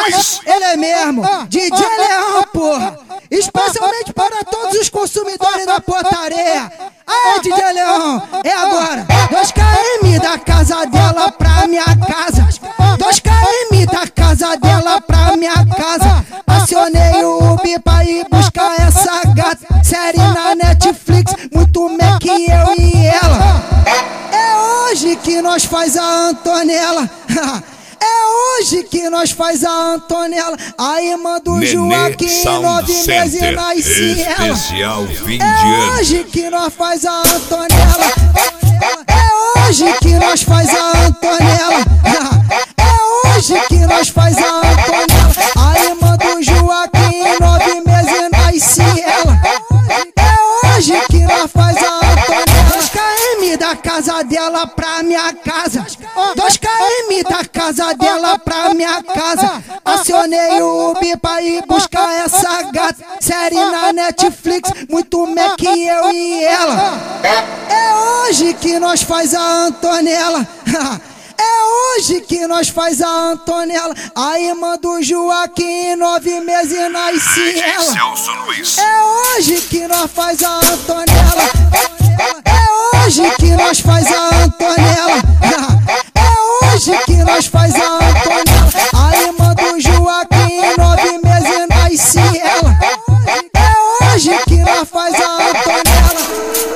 nós. Ele é mesmo, DJ Leão, porra. Especialmente para todos os consumidores da portaria. Aê, DJ Leão, é agora. 2km da casa dela pra minha casa. 2km da casa dela pra minha casa. Acionei o Uber pra ir buscar essa gata. Série na Netflix, muito melhor que eu e ela. É hoje que nós faz a Antonella. É hoje que nós faz a Antonella. A irmã do Joaquim, 9 meses e nasce ela. Especial fim de É ano. hoje que nós faz a Antonella. É hoje que nós faz a Antonella. É hoje que nós faz a Antonella. A irmã do Joaquim, 9 meses e nasce ela. É hoje que nós faz a Antonella. 2km da casa dela pra minha casa. 2km da casa dela pra minha casa. Acionei o Uber pra ir buscar essa gata. Série na Netflix, muito melhor que eu e ela. É hoje que nós faz a Antonella. É hoje que nós faz a Antonella. A irmã do Joaquim, 9 meses e nasce ela. É hoje que nós faz a Antonella. É hoje que nós faz a Antonella. É hoje que nós faz a Antonella. A irmã do Joaquim, 9 meses e nasce ela. É hoje que nós faz a Antonella.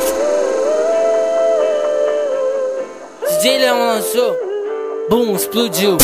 DJ Leão lançou, boom, explodiu.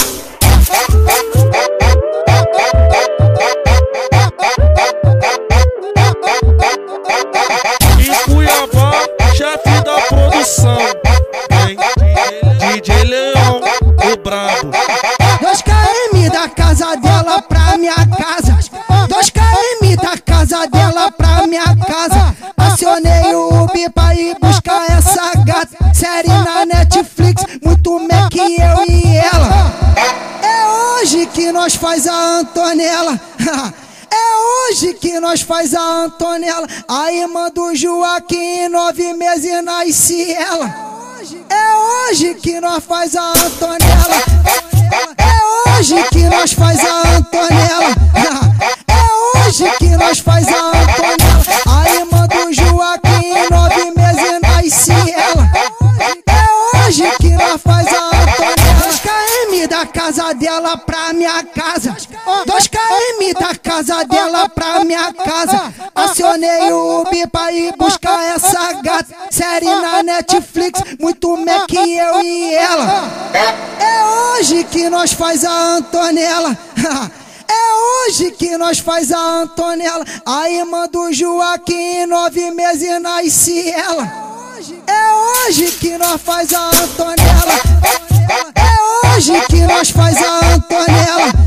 Em Cuiabá, chefe da produção, vem DJ Leão, o brabo. 2km da casa dela pra minha casa. 2km da casa dela pra minha casa. Acionei o Uber pra ir buscar essa gata. Série na Netflix, muito melhor que eu e ela. É hoje que nós faz a Antonella. É hoje que nós faz a Antonella. A irmã do Joaquim, 9 meses e nasce ela. É hoje que nós faz a Antonella. É hoje que nós faz a Antonella. É hoje que nós faz a Antonella. A irmã do Joaquim, 9 meses e nasce ela. É hoje que nós faz a Antonella. 2km da casa dela pra minha casa. 2km da casa dela pra minha casa. Acionei o Uber pra ir buscar essa gata. Série na Netflix, muito melhor que eu e ela. É hoje que nós faz a Antonella. É hoje que nós faz a Antonella. A irmã do Joaquim, 9 meses e nasce ela. É hoje que nós faz a Antonella. É hoje que nós faz a Antonella.